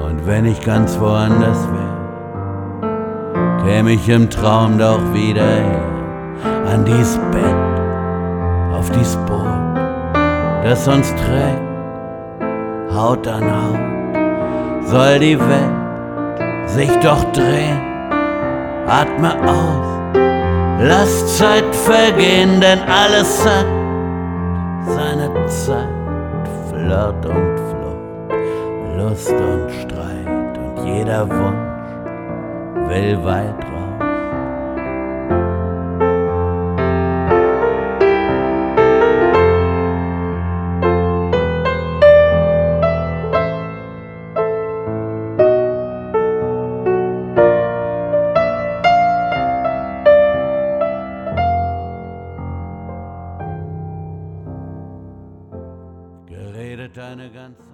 Und wenn ich ganz woanders wär, käm ich im Traum doch wieder her, an dies Bett, auf dies Boot, das uns trägt, Haut an Haut, soll die Welt sich doch drehen. Atme aus, lass Zeit vergehen, denn alles hat seine Zeit. Flirt und Flucht, Lust und Streit, und jeder Wunsch will weit raus. Geredet eine ganze